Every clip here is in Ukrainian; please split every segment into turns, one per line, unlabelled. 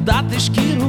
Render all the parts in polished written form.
розглядати шкіру,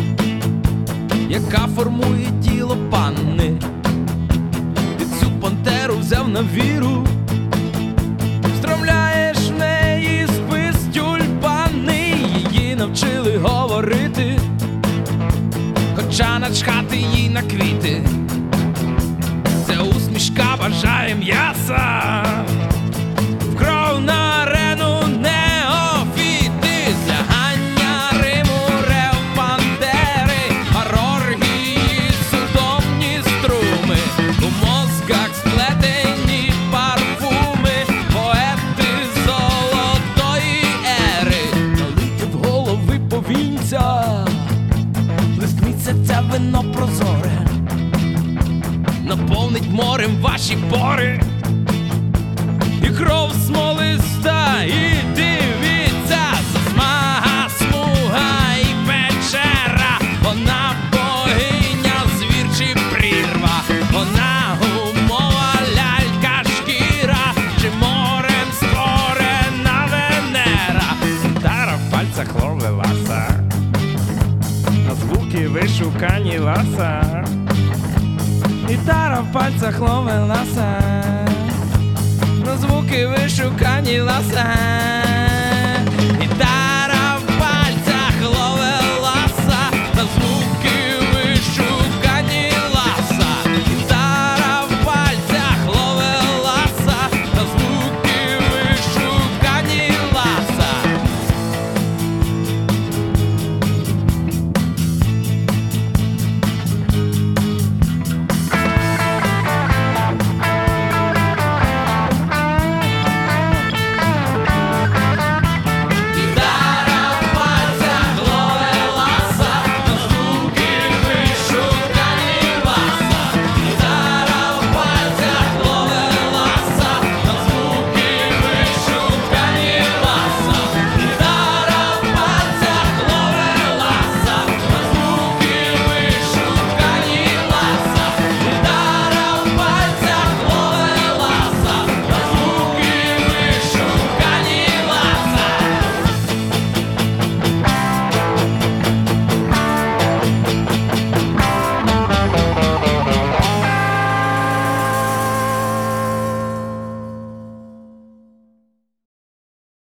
яка формує тіло панни. Ти цю пантеру взяв на віру, встромляєш в неї спис тюльпани. Її навчили говорити, хоча начхати їй на квіти. Ця усмішка бажає м'яса, в кров на арену неофіти. Злягання Риму, рев пантери, оргії, судомні струми, у мозках сплетені парфуми, поети золотої ери. Налийте в голови повінця, плескнеться це вино прозоре, наповнить морем ваші пори, і кров смолиста, і дивіться, засмага, смуга і печера. Вона богиня, звір чи прірва, вона гумова лялька шкіра, чи морем створена Венера. Гітара в пальцях ловилася, на звуки вишукані ласа. Гітара в пальцях ловилася, на звуки вишукані ласа.